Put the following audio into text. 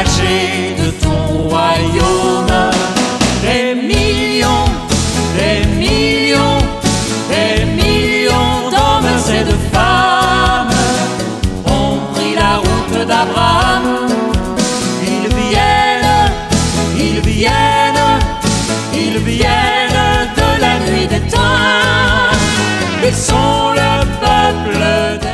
messager de ton royaume. Des millions, des millions, des millions d'hommes et de femmes ont pris la route d'Abraham. Ils viennent, ils viennent, ils viennent de la nuit des temps. Ils sont le peuple des